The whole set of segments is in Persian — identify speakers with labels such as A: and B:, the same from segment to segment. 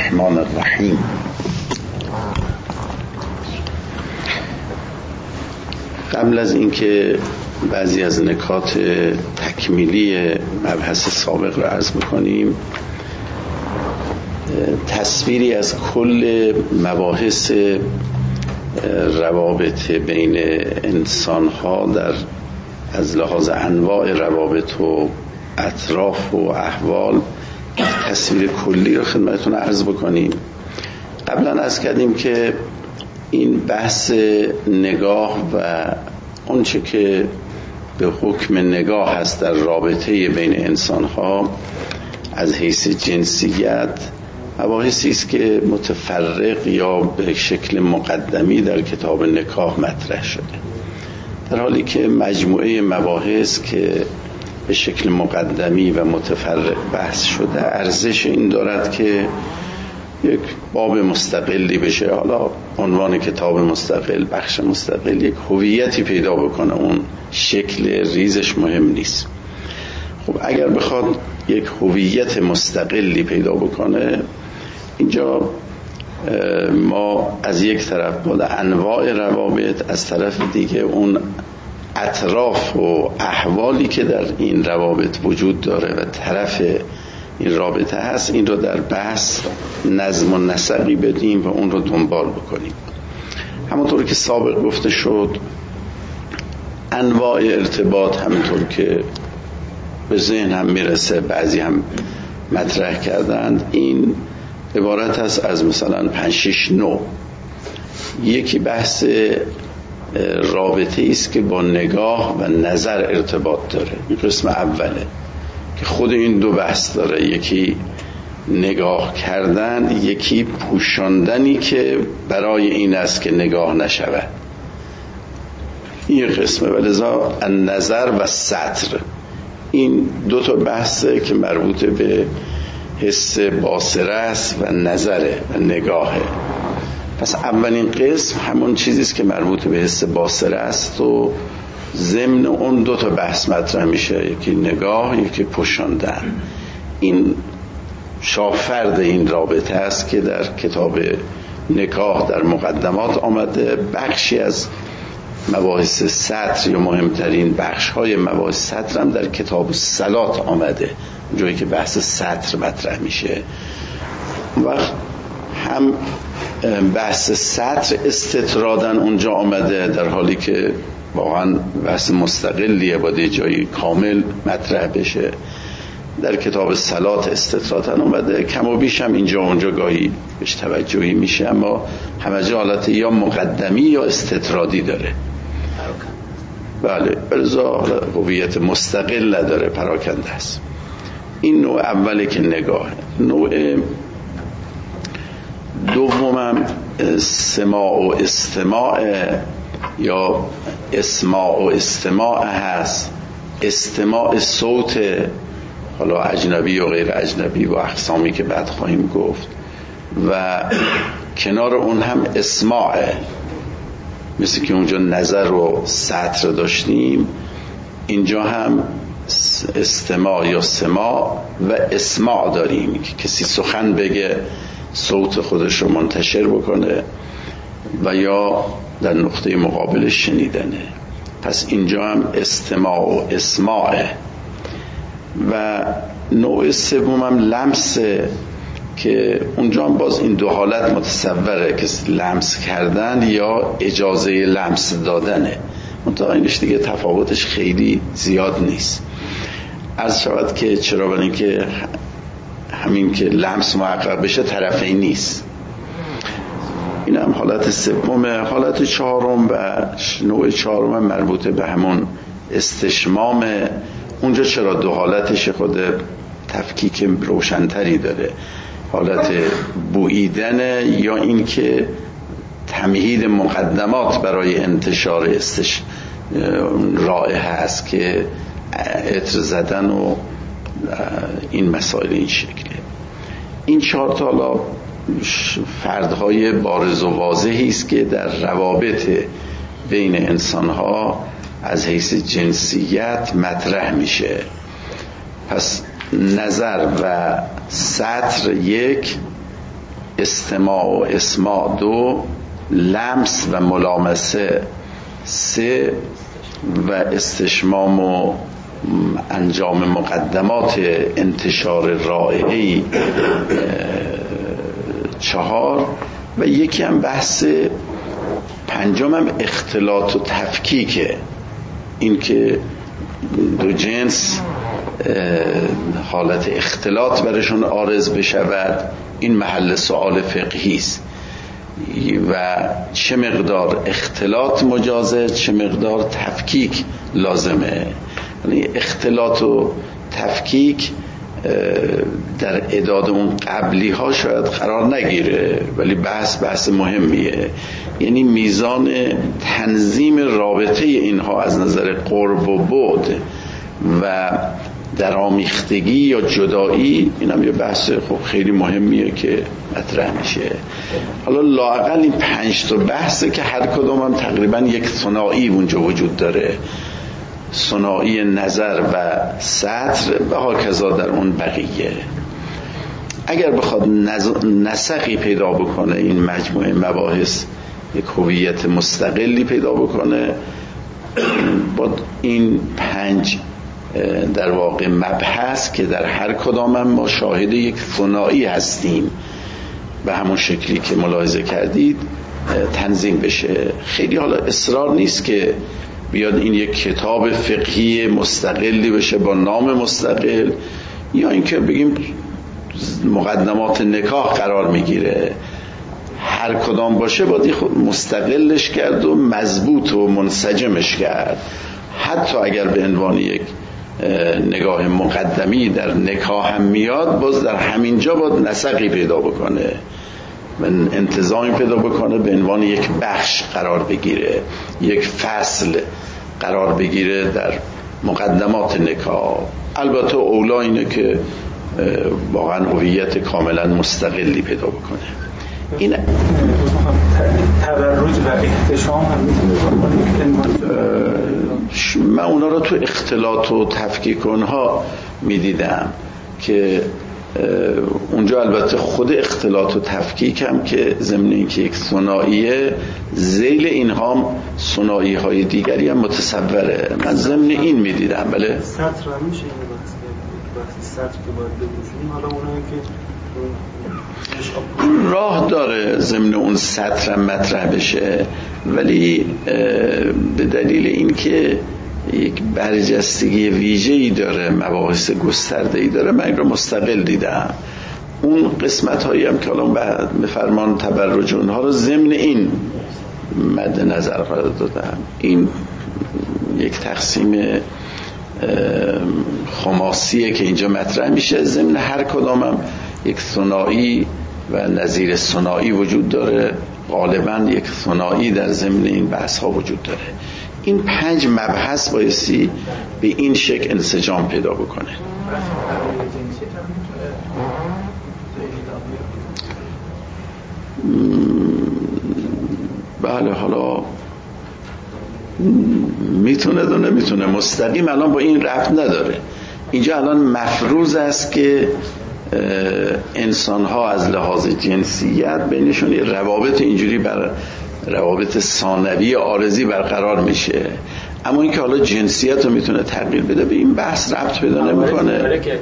A: الرحمن الرحیم. قبل از اینکه بعضی از نکات تکمیلی مبحث سابق را عرض می‌کنیم، تصویری از کل مباحث روابط بین انسان‌ها از لحاظ انواع روابط و اطراف و احوال تصویر کلی رو خدمتتون عرض بکنیم. قبلا عرض کردیم که این بحث نگاه و اونچه که به حکم نگاه هست در رابطه بین انسان‌ها از حیث جنسیت مباحثی است که متفرق یا به شکل مقدمی در کتاب نکاح مطرح شده، در حالی که مجموعه مباحث که به شکل مقدمی و متفرق بحث شده ارزش این دارد که یک باب مستقلی بشه، حالا عنوان کتاب مستقل، بخش مستقل، یک هویتی پیدا بکنه. اون شکل ریزش مهم نیست. خب اگر بخواد یک هویت مستقلی پیدا بکنه، اینجا ما از یک طرف با انواع روابط، از طرف دیگه اون اطراف و احوالی که در این روابط وجود داره و طرف این رابطه هست، این رو در بحث نظم و نسقی بدیم و اون رو دنبال بکنیم. همونطور که سابق گفته شد، انواع ارتباط همونطور که به ذهن هم میرسه، بعضی هم مطرح کردند، این عبارت هست از مثلا 5-6 نوع. یکی بحث رابطه است که با نگاه و نظر ارتباط داره، این قسم اوله که خود این دو بحث داره، یکی نگاه کردن، یکی پوشاندنی که برای این است که نگاه نشود. این قسمه. ولذا النظر و سطر، این دو تا بحثه که مربوط به حس باصره است و نظره و نگاهه. پس اولین قسم همون چیزیست که مربوط به حس باصره است و ضمن اون دو تا بحث مطرح میشه، یکی نگاه، یکی پوشاندن. این شاهفرد این رابطه است که در کتاب نکاح در مقدمات آمده. بخشی از مباحث سطر یا مهمترین بخش‌های مباحث سطر هم در کتاب صلات آمده، جایی که بحث سطر مطرح میشه. وقت هم بحث سطر استطرادن اونجا آمده، در حالی که واقعا بحث مستقلیه، باید جایی کامل مطرح بشه. در کتاب صلات استطرادن اومده، کم و بیش هم اینجا اونجا گاهی بهش توجهی میشه، اما همه جا حالت یا مقدمی یا استطرادی داره. بله، بلزا هویت مستقل نداره، پراکنده است. این نوع اوله که نگاه. نوع دومم سماع و استماع یا اسماع و استماع هست. استماع صوت، حالا اجنبی و غیر اجنبی و اقسامی که بعد خواهیم گفت، و کنار اون هم اسماعه، مثل که اونجا نظر و سطر داشتیم، اینجا هم استماع یا سماع و اسماع داریم که کسی سخن بگه، صوت خودش رو منتشر بکنه و یا در نقطه مقابلش شنیدنه. پس اینجا هم استماع و اسماعه. و نوع سوم هم لمسه که اونجا هم باز این دو حالت متصوره که لمس کردن یا اجازه لمس دادنه، منتها اینش دیگه تفاوتش خیلی زیاد نیست. عرض شود که چرا؟ برای اینکه همین که لمس محقق بشه طرفی نیست. این هم حالت سومه. حالت چهارم و نوع چهارم هم مربوط به همون استشمام. اونجا چرا دو حالتش خود تفکیک روشنتری داره، حالت بوییدن یا این که تمهید مقدمات برای انتشار رائحه هست که عطر زدن و این مسائل این شکله. این چهار تا حالا فردهای بارز و واضحی است که در روابط بین انسانها از حیث جنسیت مطرح میشه. پس نظر و سطر یک، استماع و اسماع 2، لمس و ملامسه 3، و استشمام و انجام مقدمات انتشار رائحه‌ای 4، و یکی هم بحث 5 هم اختلاط و تفکیکه. این که دو جنس حالت اختلاط برشون عارض بشود، این محل سؤال فقهی است و چه مقدار اختلاط مجازه، چه مقدار تفکیک لازمه. یعنی اختلاط و تفکیک در اعداد اون قبلی ها شاید قرار نگیره، ولی بحث مهمیه. یعنی میزان تنظیم رابطه اینها از نظر قرب و بعد و درامیختگی یا جدایی، این هم یه بحث خب خیلی مهمیه که مطرح میشه. حالا لااقل این 5 تا بحثه که هر کدوم هم تقریبا یک ثنایی اونجا وجود داره، ثنایی نظر و سطر و هاکذا در اون بقیه. اگر بخواد نسقی پیدا بکنه این مجموعه مباحث، یک هویت مستقلی پیدا بکنه، با این 5 در واقع مبحث که در هر کدام هم ما شاهد یک ثنایی هستیم به همون شکلی که ملاحظه کردید تنظیم بشه. خیلی حالا اصرار نیست که بیاد این یک کتاب فقهی مستقلی بشه با نام مستقل، یا اینکه بگیم مقدمات نکاح قرار میگیره. هر کدام باشه باید خود مستقلش کرد و مضبوط و منسجمش کرد. حتی اگر به عنوان یک نگاه مقدمی در نکاح هم میاد، باز در همین جا باید نسقی پیدا بکنه، انتظامی پیدا بکنه، به عنوان یک بخش قرار بگیره، یک فصل قرار بگیره در مقدمات نکاح. البته اولا اینه که واقعا هویت کاملا مستقلی پیدا بکنه. این
B: تبرج و احتشام هم
A: من اونا رو تو اختلاط و تفکیک اونها میدیدم که اونجا البته خود اختلاط و تفکیک هم که ضمن اینکه یک ثنائیه، ذیل اینها ثنایی های دیگری هم متصوره. من ضمن این میدیدم. بله
B: سطر هم میشه این وقتی سطر که باید بگوشیم، حالا اونایی که
A: این راه داره ضمن اون سطر هم مطرح بشه، ولی به دلیل این که یک برجستگی ویژه‌ای داره، مباحث گسترده‌ای داره، من این رو مستقل دیدم. اون قسمت هایی هم که الان به فرمان تبرج اونها رو ضمن این مد نظر قرار دادم. این یک تقسیم خماسیه که اینجا مطرح میشه. ضمن هر کدام هم یک ثنایی و نظیر ثنایی وجود داره. غالبا یک ثنایی در ضمن این بحث ها وجود داره. این 5 مبحث بایستی به این شکل انسجام پیدا بکنه. بله، حالا میتونه و نمیتونه، مستقیم الان با این ربط نداره. اینجا الان مفروض است که انسان ها از لحاظ جنسیت بینشون یه روابط اینجوری بر روابط ثانوی عارضی برقرار میشه، اما اینکه حالا جنسیت رو میتونه تغییر بده به این بحث ربط پیدا نمیکنه.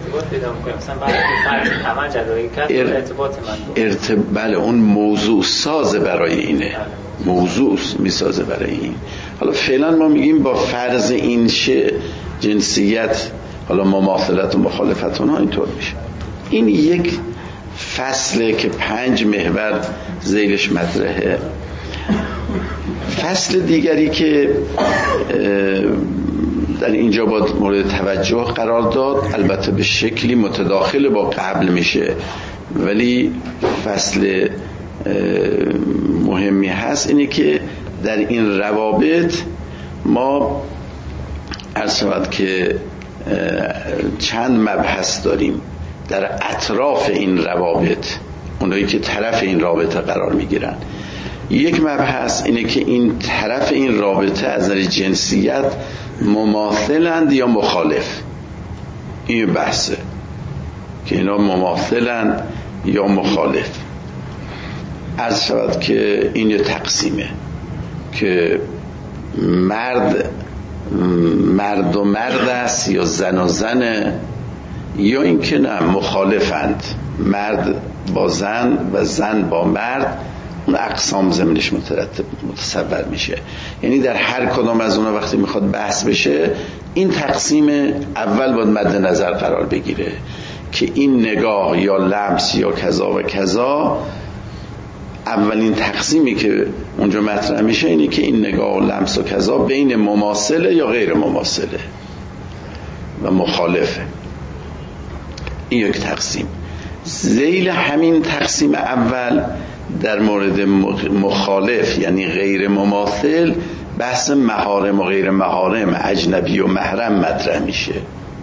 A: بله، اون موضوع ساز برای اینه، موضوع میسازه برای این. حالا فعلا ما میگیم با فرض این جنسیت، حالا مماثلت و مخالفت اونها اینطور میشه. این یک فصله که 5 محور ذیلش مطرحه. فصل دیگری که در اینجا باید مورد توجه قرار داد، البته به شکلی متداخل با قبل میشه، ولی فصل مهمی هست، اینه که در این روابط ما عرض شود که چند مبحث داریم در اطراف این روابط، اونایی که طرف این رابطه قرار میگیرن. یک مبحث اینه که این طرف این رابطه از نظر جنسیت مماثلند یا مخالف. این بحثه که اینا مماثلند یا مخالف. عرض شود که این یه تقسیمه که مرد و مرد است یا زن و زنه، یا این که نه مخالفند، مرد با زن و زن با مرد. اون اقسام زمینش متصور میشه. یعنی در هر کدام از اونها وقتی میخواد بحث بشه این تقسیم اول باید مد نظر قرار بگیره که این نگاه یا لمس یا کذا و کذا، اولین تقسیمی که اونجا مطرح میشه اینه که این نگاه و لمس و کذا بین مماثله یا غیر مماثله و مخالفه. این یک تقسیم. ذیل همین تقسیم اول در مورد مخالف یعنی غیر مماثل بحث محارم و غیر محارم، اجنبی و محرم مطرح میشه.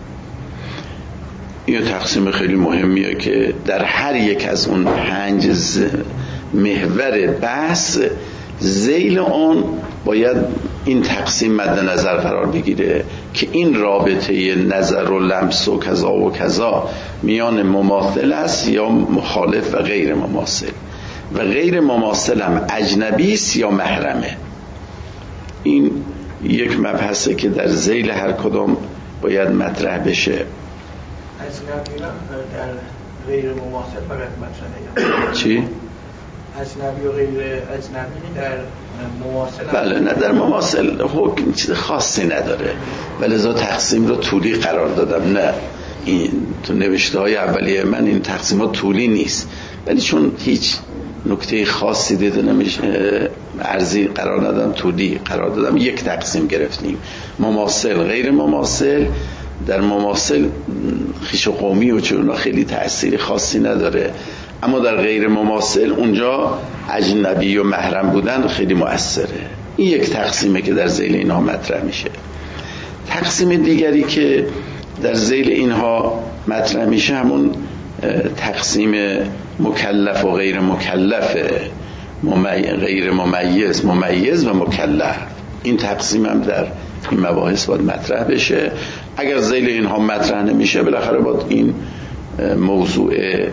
A: این تقسیم خیلی مهمیه که در هر یک از اون 5 محور بحث ذیل اون باید این تقسیم مد نظر قرار بگیره که این رابطه نظر و لمس و کذا و کذا میان مماثل است یا مخالف و غیر مماثل، و غیر مماثل هم اجنبی است یا محرمه. این یک مبحثه که در ذیل هر کدام باید مطرح بشه.
C: اجنبی در غیر مماثل فقط مطرحه.
A: چی؟
C: اجنبی و غیر اجنبی در مماثل.
A: بله، نه در مماثل حکم چیز خاصی نداره، ولذا تقسیم رو طولی قرار دادم. نه این تو نوشته های اولیه من این تقسیمات طولی نیست، ولی چون هیچ نکته خاصی دیده نمیشه ارزی قرار ندادم، طولی قرار دادم. یک تقسیم گرفتیم، مماثل غیر مماثل. در مماثل خویش و قومی و چون خیلی تأثیری خاصی نداره، اما در غیر مماثل اونجا اجنبی و محرم بودن خیلی مؤثره. این یک تقسیمه که در ذیل اینها مطرح میشه. تقسیم دیگری که در ذیل اینها مطرح میشه همون تقسیم مکلف و غیر مکلف، غیر ممیز، ممیز و مکلف. این تقسیم هم در این مباحث باید مطرح بشه. اگر ذیل اینها مطرح نمیشه بالاخره باید این موضوع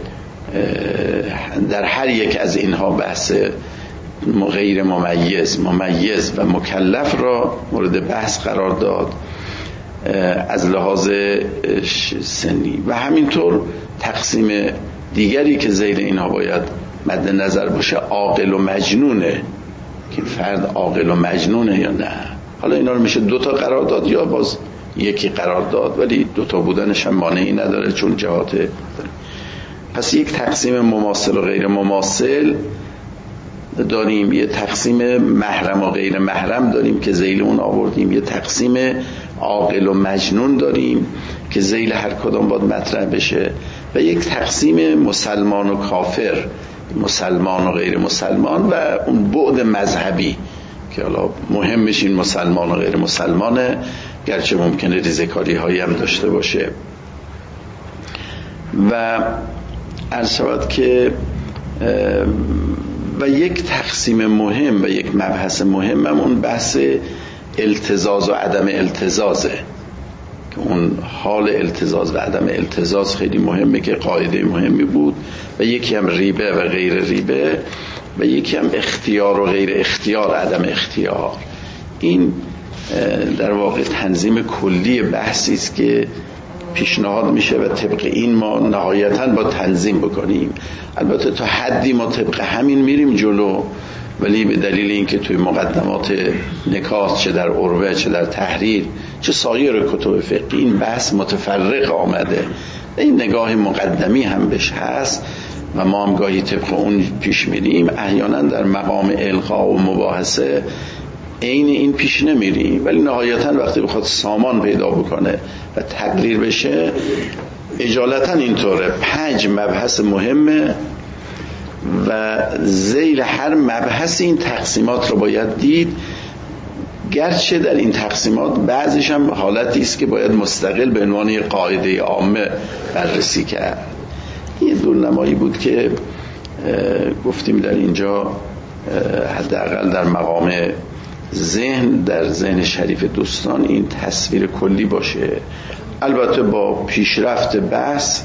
A: در هر یک از اینها بحث غیر ممیز، ممیز و مکلف را مورد بحث قرار داد از لحاظ سنی. و همینطور تقسیم دیگری که ذیل اینها باید مد نظر باشه عاقل و مجنونه، که فرد عاقل و مجنونه یا نه. حالا اینا رو میشه 2 تا قرار داد یا باز یکی قرار داد، ولی 2 تا بودنش هم مانعی نداره چون جهات داره. پس یک تقسیم مماثل و غیر مماثل داریم، یه تقسیم محرم و غیر محرم داریم که ذیل اون آوردیم، یه تقسیم عاقل و مجنون داریم که ذیل هر کدام باید مطرح بشه، و یک تقسیم مسلمان و کافر، مسلمان و غیر مسلمان، و اون بعد مذهبی که حالا مهمش این مسلمان و غیر مسلمانه، گرچه ممکنه ریزکاری هایی هم داشته باشه. و عرض شود که و یک تقسیم مهم و یک مبحث مهم هم اون بحث التزاز و عدم التزازه، که اون حال التزاز و عدم التزاز خیلی مهمه که قاعده مهمی بود. و یکی هم ریبه و غیر ریبه، و یکی هم اختیار و غیر اختیار، عدم اختیار. این در واقع تنظیم کلی بحثی است که پیشنهاد میشه و طبق این ما نهایتاً با تنظیم بکنیم. البته تا حدی ما طبق همین میریم جلو، ولی به دلیل اینکه توی مقدمات نکات چه در عروه چه در تحریر چه سایر کتب فقهی این بحث متفرق آمده، این نگاه مقدمی هم بهش هست و ما هم گاهی طبق اون پیش میریم. احیانا در مقام القا و مباحثه عین این پیش نمیریم، ولی نهایتا وقتی بخواد سامان پیدا بکنه و تقریر بشه اجالتا اینطوره. 5 مبحث مهمه و ذیل هر مبحث این تقسیمات رو باید دید، گرچه در این تقسیمات بعضیش هم حالتی است که باید مستقل به عنوان یک قاعده عامه بررسی کرد. یه دورنمایی بود که گفتیم در اینجا حداقل در مقام ذهن، در ذهن شریف دوستان این تصویر کلی باشه. البته با پیشرفت بحث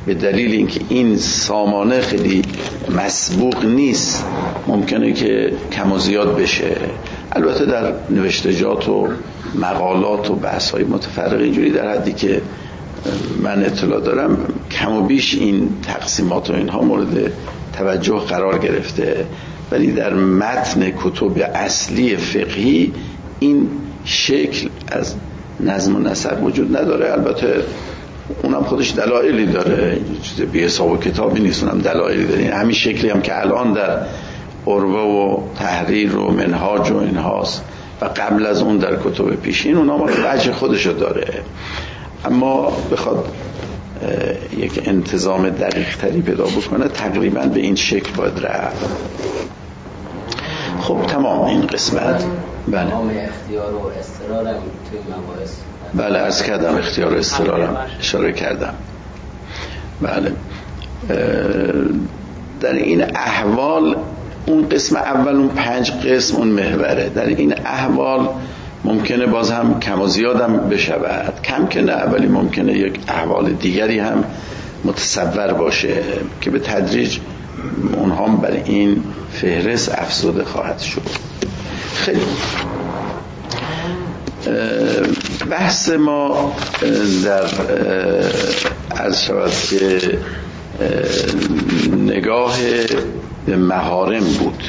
A: به دلیل اینکه این سامانه خیلی مسبوق نیست ممکنه که کم و زیاد بشه. البته در نوشتجات و مقالات و بحث‌های متفرق اینجوری در حدی که من اطلاع دارم کم و بیش این تقسیمات و اینها مورد توجه قرار گرفته، ولی در متن کتب اصلی فقهی این شکل از نظم و نسق وجود نداره. البته اونم خودش دلایلی داره، چیز بی حساب و کتابی نیست، اونم دلایلی داره. همین شکلی هم که الان در عروه و تحریر و منهاج و اینهاست و قبل از اون در کتب پیشین اونم وجه خودشو داره، اما بخواد یک انتظام دقیق تری پیدا بکنه تقریبا به این شکل باید رفت. خب تمام این قسمت. بله
D: اختیار و استقرار هم توی مباحث.
A: بله عرض کردم اختیار و استقرارم اشاره کردم. بله در این احوال اون قسم اول اون 5 قسم اون محوره. در این احوال ممکنه باز هم کم و زیادم بشود، کم که نه ولی ممکنه یک احوال دیگری هم متصور باشه که به تدریج اونها بر این فهرست افزوده خواهد شد. خیلی بحث ما در عرض شود که نگاه به محارم بود.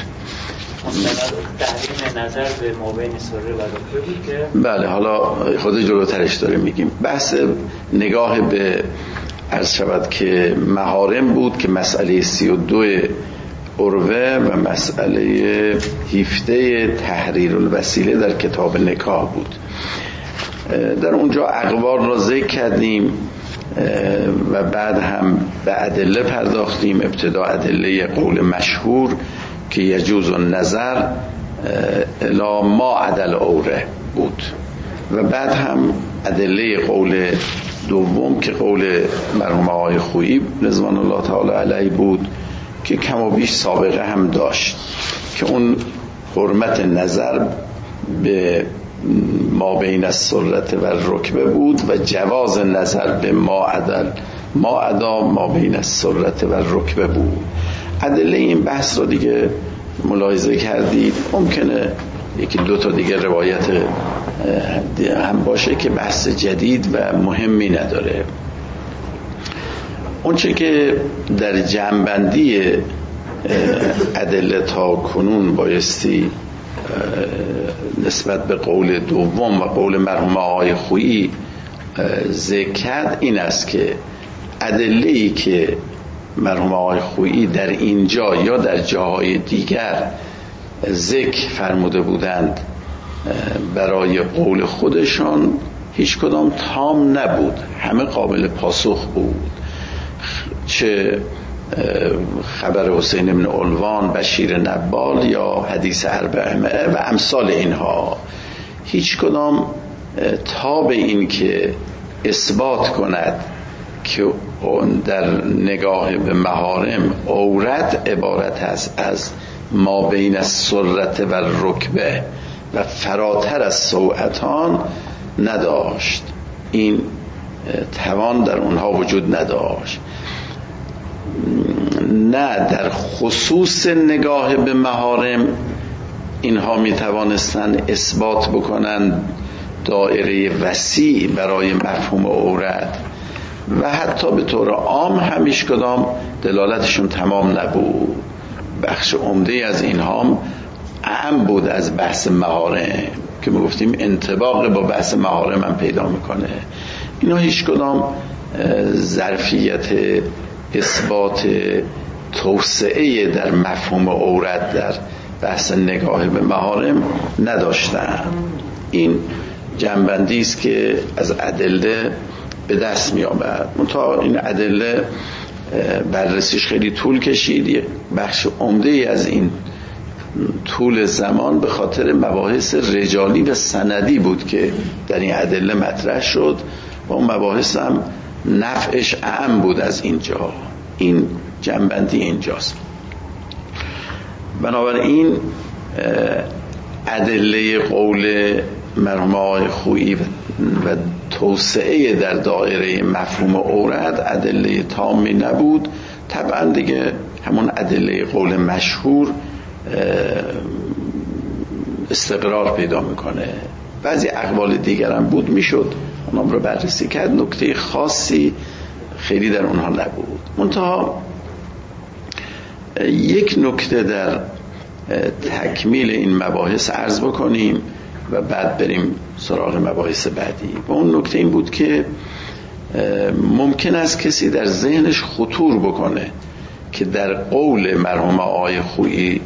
E: تحریم نظر به مابین سره و رکبه بود که
A: بله حالا خود جلوترش داره میگیم. بحث نگاه به عرض شود که محارم بود که مسئله 32 عروه و مسئله 17 تحریر الوسیله در کتاب نکاح بود. در اونجا اقوال را ذکر کردیم و بعد هم به ادله پرداختیم. ابتدا ادله قول مشهور که یجوز النظر الی ما عدل عوره بود و بعد هم ادله قول دوم که قول مرحوم آقای خویی رضوان الله تعالی علیه بود که کم و بیش سابقه هم داشت که اون حرمت نظر به ما بین السرة و الرکبه بود و جواز نظر به ما عدا ما بین السرة و الرکبه بود. ادله این بحث رو دیگه ملاحظه کردید. ممکنه یکی دو تا دیگه روایت هم باشه که بحث جدید و مهمی نداره. اونچه که در جمع‌بندی ادله تا کنون بایستی نسبت به قول دوم و قول مرحوم آقای خویی ذکر کرد این است که ادله‌ای که مرحوم آقای خویی در اینجا یا در جاهای دیگر ذکر فرموده بودند برای قول خودشان هیچ کدام تام نبود، همه قابل پاسخ بود. چه خبر حسین بن علوان، بشیر نبال یا حدیث اربعه و امثال اینها، هیچ کدام تا به این که اثبات کند که در نگاه به محارم عورت عبارت است از ما بین السرة و الرکبه و فراتر از سوعتان نداشت. این توان در اونها وجود نداشت. نه در خصوص نگاه به محارم اینها می توانستند اثبات بکنند دایره وسیع برای مفهوم عورت و حتی به طور عام همیش کدام دلالتشون تمام نبود. بخش عمده از اینها هم اهم بود از بحث محارم که ما گفتیم انطباق با بحث محارم هم پیدا میکنه. اینا هیچ کدام ظرفیت اثبات توسعه در مفهوم عورت در بحث نگاه به محارم نداشتن. این جنبندی است که از ادله به دست می آمد. منتها این ادله بررسیش خیلی طول کشید. یک بخش عمده از این طول زمان به خاطر مباحث رجالی و سندی بود که در این ادله مطرح شد و اون مباحث هم نفعش اعم بود از اینجا. این جنبندی اینجاست. بنابراین ادله قول مرحوم آقای خویی و توسعه در دایره مفهوم عورت ادله تامی نبود. طبعا دیگه همون ادله قول مشهور استقرار پیدا میکنه. بعضی اقوال دیگر هم بود، میشد اونام رو بررسی کرد، نکته خاصی خیلی در اونها نبود. منتها یک نکته در تکمیل این مباحث عرض بکنیم و بعد بریم سراغ مباحث بعدی. و اون نکته این بود که ممکن است کسی در ذهنش خطور بکنه که در قول مرحوم آقای خویی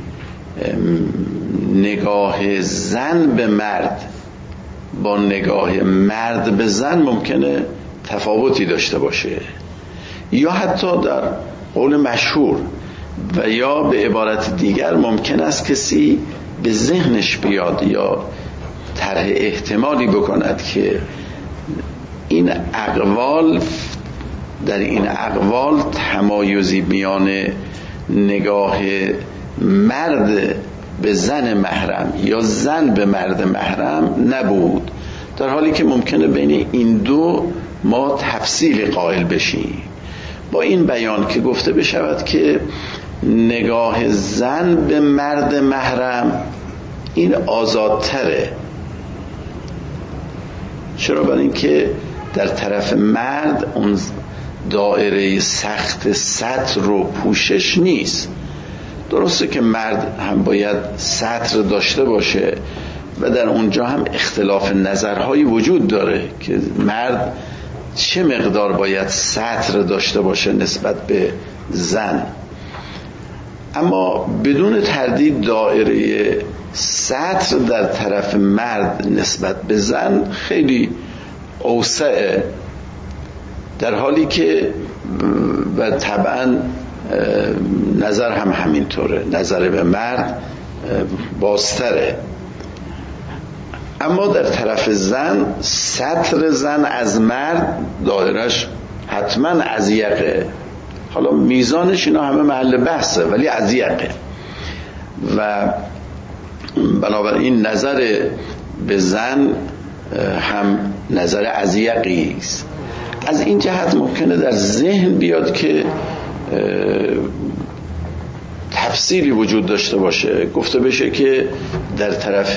A: نگاه زن به مرد با نگاه مرد به زن ممکنه تفاوتی داشته باشه، یا حتی در قول مشهور و یا به عبارت دیگر ممکن است کسی به ذهنش بیاد یا طرح احتمالی بکند که این اقوال، در این اقوال تمایزی میان نگاه مرد به زن محرم یا زن به مرد محرم نبود، در حالی که ممکنه بین این دو ما تفصیل قائل بشیم. با این بیان که گفته بشود که نگاه زن به مرد محرم این آزادتره. چرا؟ برای اینکه در طرف مرد اون دایره سخت ستر و پوشش نیست. درسته که مرد هم باید ستر داشته باشه و در اونجا هم اختلاف نظرهایی وجود داره که مرد چه مقدار باید ستر داشته باشه نسبت به زن، اما بدون تردید دایره ستر در طرف مرد نسبت به زن خیلی اوسعه، در حالی که و طبعا نظر هم همینطوره، نظر به مرد بازتره. اما در طرف زن ستر زن از مرد دایرش حتما اضیقه. حالا میزانش اینا همه محل بحثه ولی اضیقه و بنابراین نظر به زن هم نظر اضیقی است. از این جهت ممکنه در ذهن بیاد که تفصیلی وجود داشته باشه، گفته بشه که در طرف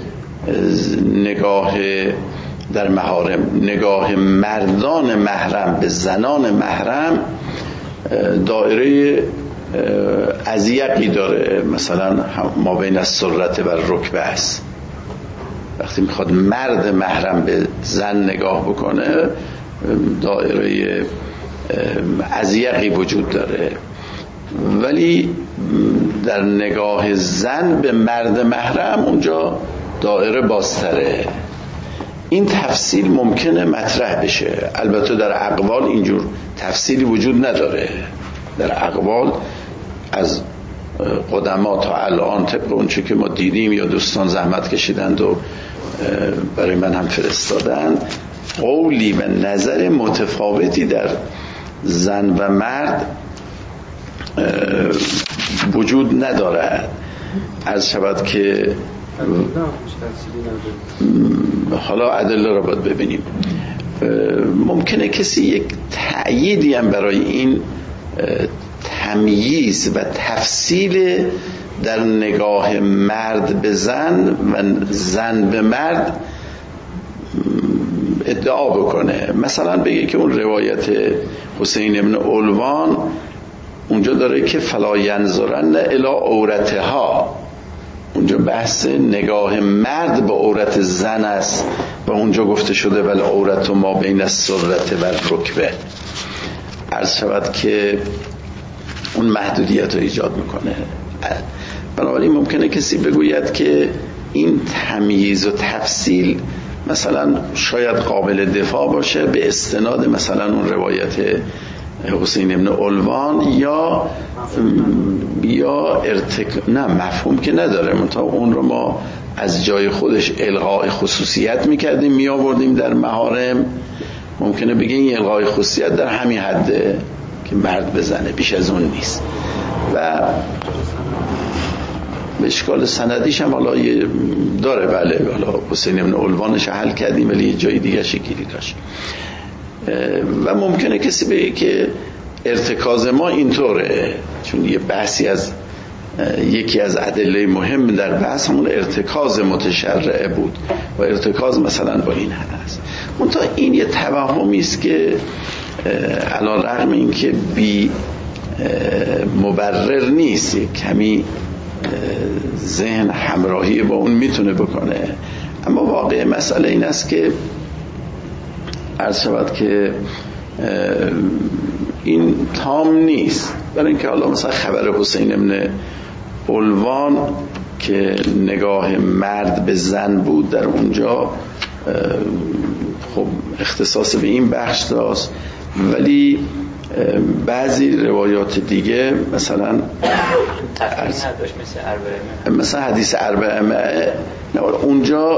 A: نگاه در محارم، نگاه مردان محرم به زنان محرم دایره اضیقی داره، مثلا ما بین السرة و الرکبه است. وقتی میخواد مرد محرم به زن نگاه بکنه دایره اضیقی وجود داره، ولی در نگاه زن به مرد محرم اونجا دایره بازتره. این تفصیل ممکنه مطرح بشه. البته در اقوال اینجور تفصیلی وجود نداره. در اقوال از قدما تا الان طبق اونچه که ما دیدیم یا دوستان زحمت کشیدند و برای من هم فرستادن، قولی و نظر متفاوتی در زن و مرد وجود ندارد. عرض شود که حالا ادله را باید ببینیم. ممکنه کسی یک تأییدی هم برای این تمییز و تفصیل در نگاه مرد به زن و زن به مرد ادعا بکنه. مثلا بگه که اون روایت حسین ابن علوان اونجا داره که فلا ینظرن الی عورتها، اونجا بحث نگاه مرد به عورت زن است و اونجا گفته شده ولی عورت ما بین السرة و الرکبه. عرض شود که اون محدودیت رو ایجاد میکنه. بنابراین ممکنه کسی بگوید که این تمییز و تفصیل مثلا شاید قابل دفاع باشه به استناد مثلا اون روایت حسین ابن علوان یا نه مفهوم که نداره، منتها اون رو ما از جای خودش الغاء خصوصیت میکردیم می آوردیم در محارم. ممکنه بگه این الغاء خصوصیت در همین حده که مرد بزنه، بیش از اون نیست. و به اشکال سندیش هم حالا داره، بله، حالا حسین ابن علوانش حل کردیم ولی یه جای دیگه شکلی داشت و ممکنه کسی بگه که ارتکاز ما اینطوره، چون یه بحثی از یکی از ادله مهم در بحث همون ارتکاز متشرعه بود و ارتکاز مثلا با این هست. منتها این یه توهمی است که علی رغم این که بی مبرر نیست، کمی ذهن همراهی با اون میتونه بکنه، اما واقع مسئله این است که عرض شود که این تام نیست. برای اینکه حالا مثلا خبر حسین ابن علوان که نگاه مرد به زن بود در اونجا خب اختصاص به این بخش داشت، ولی بعضی روایات دیگه مثلا مثلا حدیث اربعه اونجا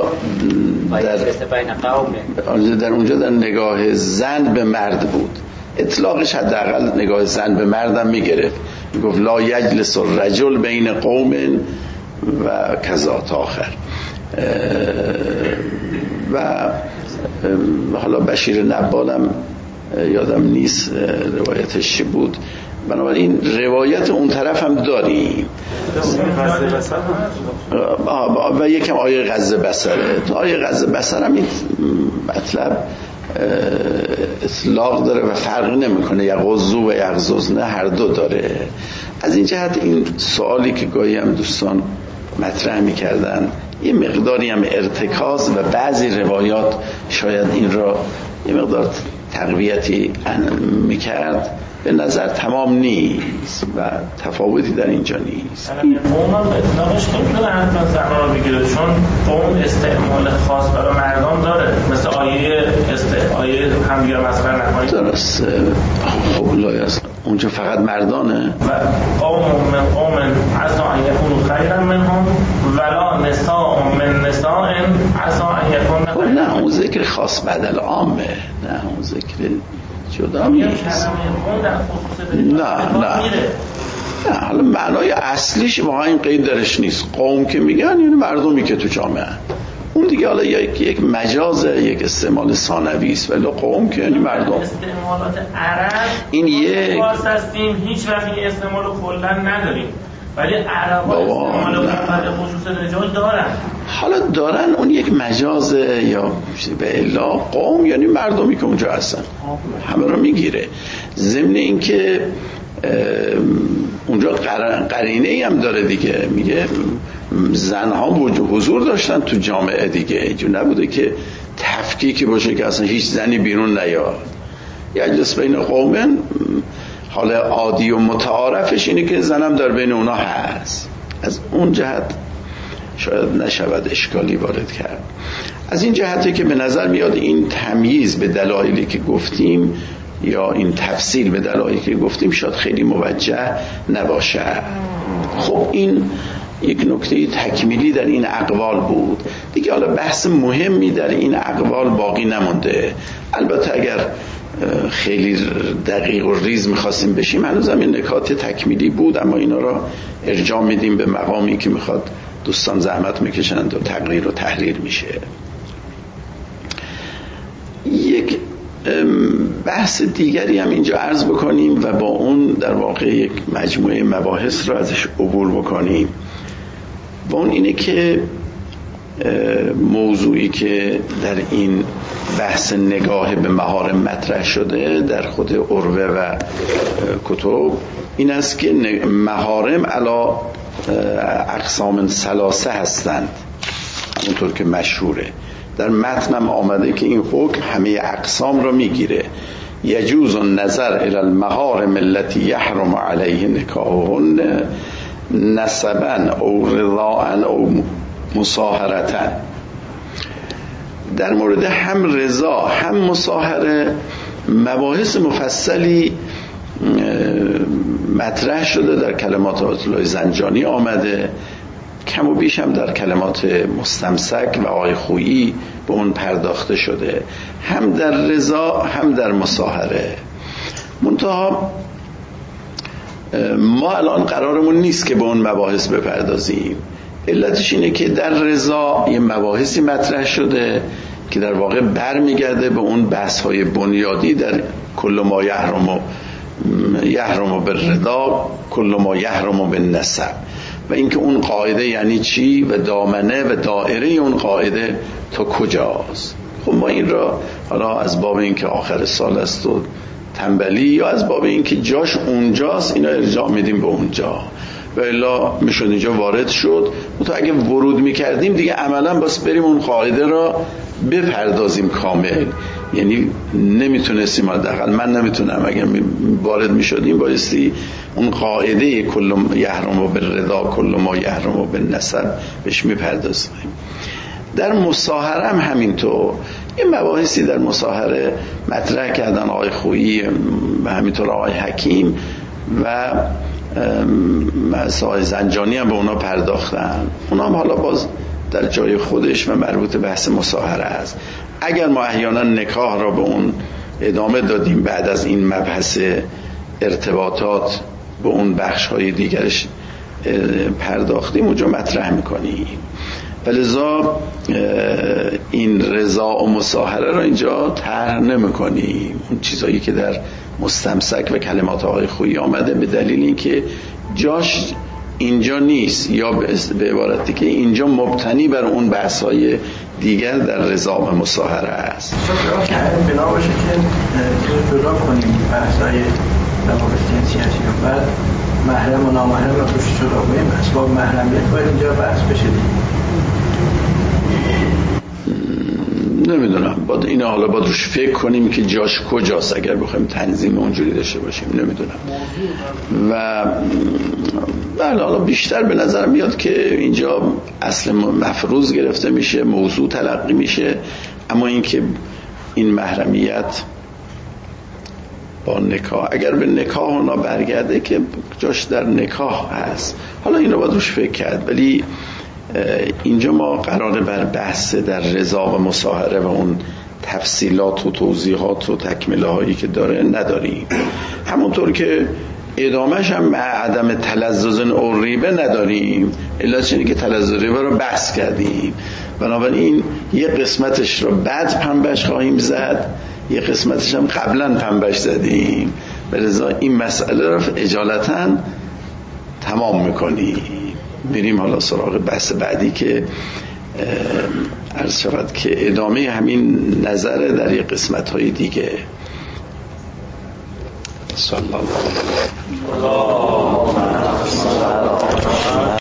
A: در اونجا در نگاه زن به مرد بود، اطلاقش حداقل نگاه زن به مردم میگرفت، میگفت لا یجلس الرجل بین قوم و کذا تا آخر. و حالا بشیر نبالم یادم نیست روایتش چی بود، بنابراین روایت اون طرف هم داریم و یکم آیه غزه بصره. تو آیه غزه بصره هم این مطلب اطلاق داره و فرق نمیکنه، یغضوا و یغضضن هر دو داره. از این جهت این سوالی که گاهی هم دوستان مطرح میکردن یه مقداری هم ارتکاز و بعضی روایات شاید این را یه مقدار تقویتی میکرد، به نظر تمام نیست و تفاوتی در اینجا نیست.
F: قوم هم اطلاقش نمیتونه حتما زنان رو بگیره، چون قوم استعمال خاص برای مردان داره، مثل آیه همدیگر مسخره نکنید.
A: درست. خب لایست اونجا فقط مردانه
F: و قوم من قوم عسى ان یکونوا خیرا منهم ولا نساء من نساء عسى ان یکن
A: خب نه، اون ذکر خاص بدل عامه، نه اون ذکر جدا نیست. نه حالا معنای اصلیش واقعا این قید درش نیست. قوم که میگن یعنی مردمی که تو جامعه، اون دیگه حالا یک مجازه، یک استعمال ثانوی است، ولی قوم که یعنی مردم.
F: استعمالات عرب این یک فارس هستیم، هیچ وقت این استعمال کلا نداریم، ولی عرب‌ها استعمال خصوص رجال دارن.
A: حالا دارن، اون یک مجازه یا به الا قوم یعنی مردمی که اونجا هستن همه رو میگیره. ضمن این که اونجا قرینه‌ای هم داره دیگه، میگه زنها حضور داشتن تو جامعه دیگه، اینجور نبوده که تفکیکی باشه که اصلا هیچ زنی بیرون نیاد. یجلس بین قومن، حال عادی و متعارفش اینه که زنم در بین اونا هست. از اون جهت شاید نشود اشکالی وارد کرد. از این جهته که به نظر میاد این تمییز به دلایلی که گفتیم یا این تفصیل به دلایلی که گفتیم شاید خیلی موجه نباشه. خب این یک نکته تکمیلی در این اقوال بود دیگه. حالا بحث مهمی در این اقوال باقی نمونده. البته اگر خیلی دقیق و ریز میخواستیم بشیم هنوز هم این نکات تکمیلی بود، اما اینا را ارجاع میدیم به مقامی که میخواد دوستان زحمت میکشند و تقریر و تحریر میشه. یک بحث دیگری هم اینجا عرض بکنیم و با اون در واقع یک مجموعه مباحث را ازش عبور بکنیم. و اون اینه که موضوعی که در این بحث نگاه به محارم مطرح شده در خود عروه و کتب این است که محارم علی اقسام ثلاثه هستند، اونطور که مشهوره. در متنم آمده که این حکم همه اقسام را میگیره. یجوز النظر الی المحارم التي یحرم علیه نکاحهن نسبا او رضاء او مصاهرتا. در مورد هم رضا هم مصاهره مباحث مفصلی مطرح شده، در کلمات آیت الله زنجانی آمده، کم و بیش هم در کلمات مستمسک و آقای خویی به اون پرداخته شده، هم در رضا هم در مصاهره. منتها ما الان قرارمون نیست که به اون مباحث بپردازیم. علتش اینه که در رضا یه مباحثی مطرح شده که در واقع برمیگرده به اون بحث‌های بنیادی در کل ما یحرم بالرضا کل ما یحرم بالنسب، و اینکه اون قاعده یعنی چی و دامنه و دائره اون قاعده تا کجاست. خب ما این را حالا از باب اینکه آخر سال است و تنبلی، یا از باب اینکه جاش اونجاست، اینا ارجاع میدیم به اونجا، و الا میشد اینجا وارد شد. تو اگه ورود میکردیم دیگه عملا باز بریم اون قاعده را بپردازیم کامل، یعنی نمیتونستیم، حداقل من نمیتونم، اگر وارد میشدیم بایستی اون قاعده کل یحرم بالرضا کل ما یحرم بالنسب بهش میپردازیم. در مصاهره هم همینطور این مباحثی در مصاهره مطرح کردن آقای خویی و همینطور آقای حکیم و آقای زنجانی هم به اونا پرداختن. اونا هم حالا باز در جای خودش و مربوط به بحث مصاهره است. اگر ما احیانا نکاح را به اون ادامه دادیم بعد از این مبحث ارتباطات به اون بخش‌های دیگرش پرداختیم، اونجا مطرح می‌کنیم. ولذا این رضا و مصاهره را اینجا طرح نمی‌کنیم. اون چیزایی که در مستمسک و کلمات آقای خویی آمده به دلیل اینکه جاش اینجا نیست، یا به عبارتی که اینجا مبتنی بر اون بحث‌های دیگر در رضا و مصاهره است.
C: شاید که بنا باشه که جدا کنیم بحث‌های روابط جنسی و بعد محرم و نامحرم را توش جدا کنیم، اسباب محرمیت باید اینجا بحث بشه.
A: نمیدونم، باید این حالا باید روش فکر کنیم که جاش کجاست اگر بخوایم تنظیم اونجوری داشته باشیم. نمیدونم. و بله حالا بیشتر به نظر میاد که اینجا اصل مفروض گرفته میشه، موضوع تلقی میشه، اما اینکه این محرمیت با نکاح، اگر به نکاح اونا برگرده که جاش در نکاح هست، حالا اینو باید روش فکر کرد. ولی اینجا ما قراره بر بحث در رضا و مصاهره و اون تفصیلات و توضیحات و تکمله هایی که داره نداریم. همونطور که ادامهش هم عدم تلذذ و ریبه نداریم، علتش اینه که تلذذ و ریبه رو بحث کردیم، بنابراین یه قسمتش رو بعد پنبش خواهیم زد، یه قسمتش هم قبلا پنبش زدیم، به لذا این مسئله رو اجالتا تمام میکنیم. میریم حالا سراغ بحث بعدی که عرض شود که ادامه همین نظره در یه قسمت های دیگه. صلی الله علیه و آله.